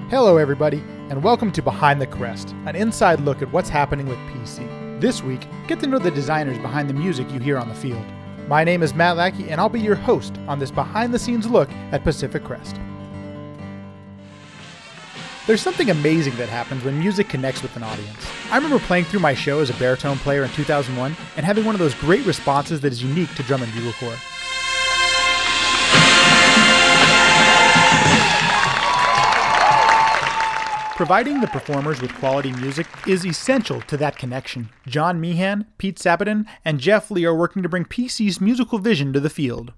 Hello everybody, and welcome to Behind the Crest, an inside look at what's happening with PC. This week, get to know the designers behind the music you hear on the field. My name is Matt Lackey, and I'll be your host on this behind-the-scenes look at Pacific Crest. There's something amazing that happens when music connects with an audience. I remember playing through my show as a baritone player in 2001 and having one of those great responses that is unique to Drum and Bugle Corps. Providing the performers with quality music is essential to that connection. John Meehan, Pete Sabaton, and Jeff Lee are working to bring PC's musical vision to the field.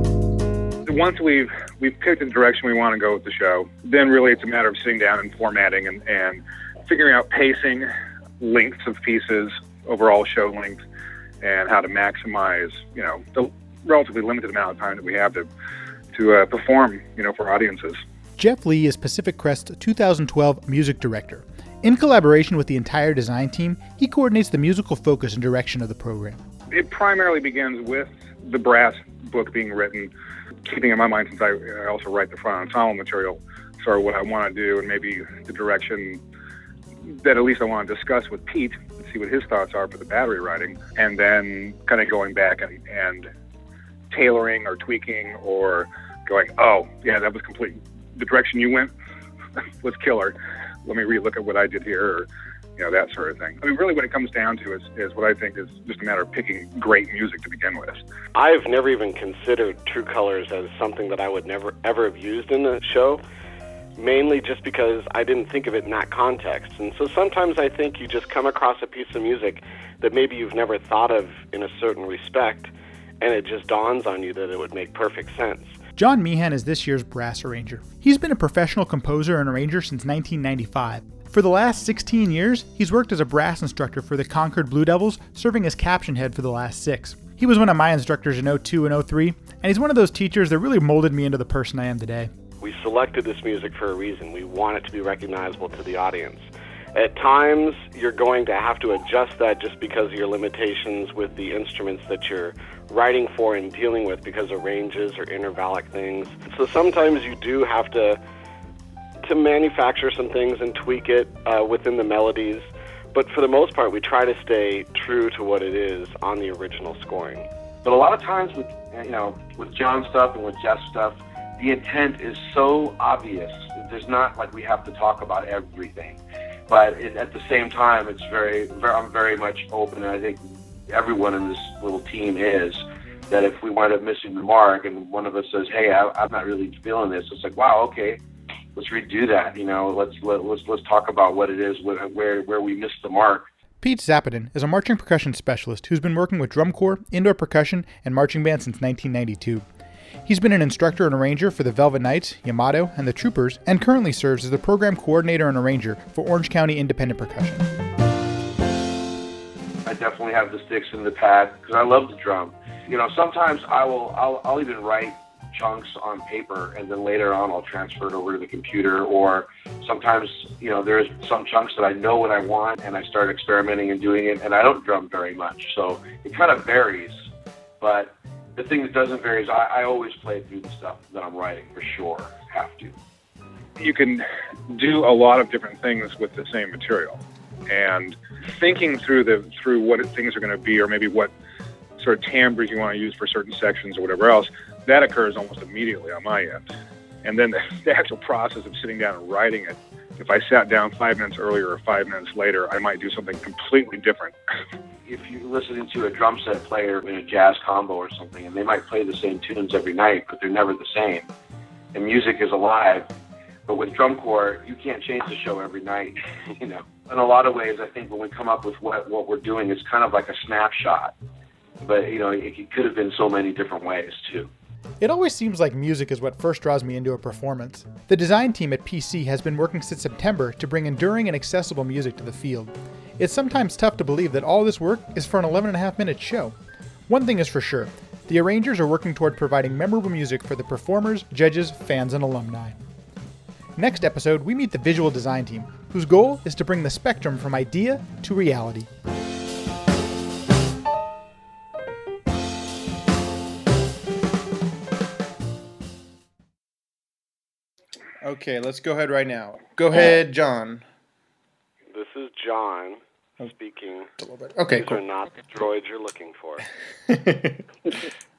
Once we've picked the direction we want to go with the show, then really it's a matter of sitting down and formatting and figuring out pacing, lengths of pieces, overall show length, and how to maximize, the relatively limited amount of time that we have to perform, for audiences. Jeff Lee is Pacific Crest's 2012 music director. In collaboration with the entire design team, he coordinates the musical focus and direction of the program. It primarily begins with the brass book being written, keeping in my mind, since I also write the front ensemble material, sort of what I want to do and maybe the direction that at least I want to discuss with Pete and see what his thoughts are for the battery writing, and then kind of going back and tailoring or tweaking or going, oh, yeah, that was complete. The direction you went was killer. Let me relook at what I did here, or, that sort of thing. I mean, really what it comes down to is what I think is just a matter of picking great music to begin with. I've never even considered True Colors as something that I would never, ever have used in a show, mainly just because I didn't think of it in that context. And so sometimes I think you just come across a piece of music that maybe you've never thought of in a certain respect, and it just dawns on you that it would make perfect sense. John Meehan is this year's brass arranger. He's been a professional composer and arranger since 1995. For the last 16 years, he's worked as a brass instructor for the Concord Blue Devils, serving as caption head for the last 6. He was one of my instructors in 02 and 03, and he's one of those teachers that really molded me into the person I am today. We selected this music for a reason. We want it to be recognizable to the audience. At times, you're going to have to adjust that just because of your limitations with the instruments that you're writing for and dealing with because of ranges or intervallic things. So sometimes you do have to manufacture some things and tweak it within the melodies. But for the most part, we try to stay true to what it is on the original scoring. But a lot of times with John's stuff and with Jeff's stuff, the intent is so obvious. There's not like we have to talk about everything. But at the same time, I'm very much open, and I think everyone in this little team is, that if we wind up missing the mark and one of us says, hey, I'm not really feeling this, it's like, wow, okay, let's redo that. Let's talk about what it is, where we missed the mark. Pete Sabaton is a marching percussion specialist who's been working with drum corps, indoor percussion, and marching band since 1992. He's been an instructor and arranger for the Velvet Knights, Yamato, and the Troopers, and currently serves as the program coordinator and arranger for Orange County Independent Percussion. I definitely have the sticks in the pad because I love the drum. Sometimes I'll even write chunks on paper, and then later on I'll transfer it over to the computer. Or sometimes, there's some chunks that I know what I want, and I start experimenting and doing it, and I don't drum very much, so it kind of varies. But the thing that doesn't vary is I always play through the stuff that I'm writing, for sure. Have to. You can do a lot of different things with the same material, and thinking through what things are going to be, or maybe what sort of timbres you want to use for certain sections or whatever else, that occurs almost immediately on my end. And then the actual process of sitting down and writing it, if I sat down 5 minutes earlier or 5 minutes later, I might do something completely different. If you're listening to a drum set player in a jazz combo or something, and they might play the same tunes every night, but they're never the same. And music is alive. But with drum corps, you can't change the show every night. In a lot of ways, I think when we come up with what we're doing, it's kind of like a snapshot. But, it could have been so many different ways, too. It always seems like music is what first draws me into a performance. The design team at PC has been working since September to bring enduring and accessible music to the field. It's sometimes tough to believe that all this work is for an 11.5-minute show. One thing is for sure, the arrangers are working toward providing memorable music for the performers, judges, fans, and alumni. Next episode, we meet the visual design team, whose goal is to bring the spectrum from idea to reality. Okay, let's go ahead right now. Go ahead, John. This is John speaking. A little bit. Okay, These cool. are not the droids you're looking for.